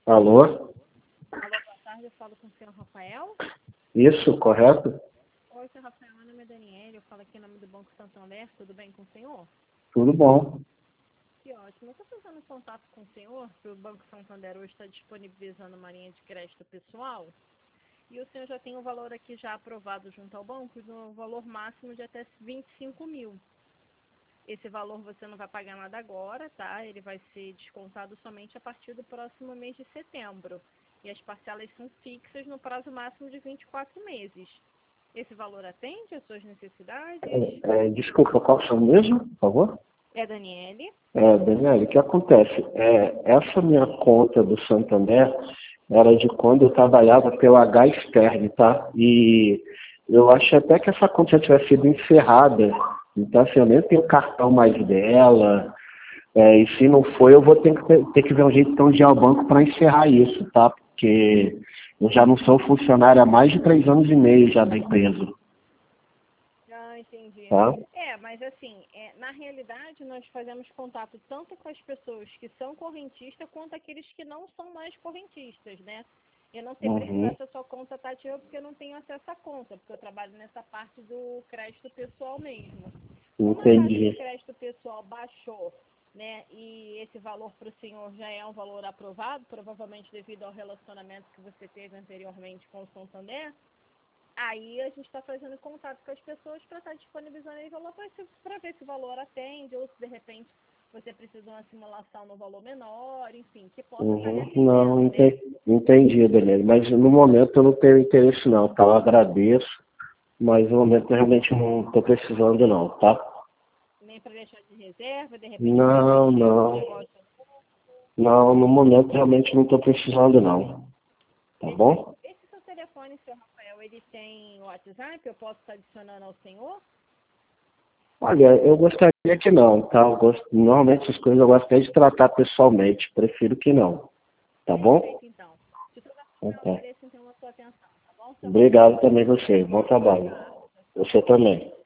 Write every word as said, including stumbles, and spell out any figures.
Alô? Alô, boa tarde, eu falo com o senhor Rafael. Isso, correto? Oi, senhor Rafael, meu nome é Daniela, eu falo aqui em nome do Banco Santander, tudo bem com o senhor? Tudo bom. Que ótimo, eu estou fazendo contato com o senhor, que o Banco Santander hoje está disponibilizando uma linha de crédito pessoal, e o senhor já tem um valor aqui já aprovado junto ao banco, no valor máximo de até vinte e cinco mil. Esse valor você não vai pagar nada agora, tá? Ele vai ser descontado somente a partir do próximo mês de setembro. E as parcelas são fixas no prazo máximo de vinte e quatro meses. Esse valor atende às suas necessidades? É, é, desculpa, qual é o seu mesmo, por favor? É Daniele? É, Daniela, o que acontece? É, essa minha conta do Santander era de quando eu trabalhava pela H Stern, tá? E eu acho até que essa conta já tivesse sido encerrada. Então, assim, eu nem tenho cartão mais dela. É, e se não for, eu vou ter que, ter, ter que ver um jeito então de ir ao banco para encerrar isso, tá? Porque eu já não sou funcionário há mais de três anos e meio já da empresa, Ah, entendi. tá? É, mas assim, é, na realidade nós fazemos contato tanto com as pessoas que são correntistas quanto aqueles que não são mais correntistas, né? Eu não sei precisar Uhum, se a sua conta está ativa porque eu não tenho acesso à conta, porque eu trabalho nessa parte do crédito pessoal mesmo. Como a taxa de entendi. crédito pessoal baixou, né, e esse valor para o senhor já é um valor aprovado, provavelmente devido ao relacionamento que você teve anteriormente com o Santander, aí a gente está fazendo contato com as pessoas para estar disponibilizando esse valor para ver se o valor atende ou se de repente você precisa de uma simulação no valor menor, enfim, que possa estar lhe Uhum, não, atendendo, né? ente- entendi, Daniela. Mas no momento eu não tenho interesse não, tá? Eu agradeço, mas no momento eu realmente não estou precisando não, tá? Nem para deixar de reserva, de repente para Não, investir em algum não. negócio. Não, no momento realmente não estou precisando não, tá Perfeito. bom? Esse seu telefone, seu Rafael, ele tem WhatsApp? Eu posso estar adicionando ao senhor? Olha, eu gostaria que não, tá? Eu gosto, normalmente essas coisas eu gostaria de tratar pessoalmente, prefiro que não, tá bom? Perfeito, então. De toda Então forma, eu tá. agradeço então a sua atenção, tá bom, seu Rafael? Obrigado também você, bom Boa trabalho. tarde. Você também.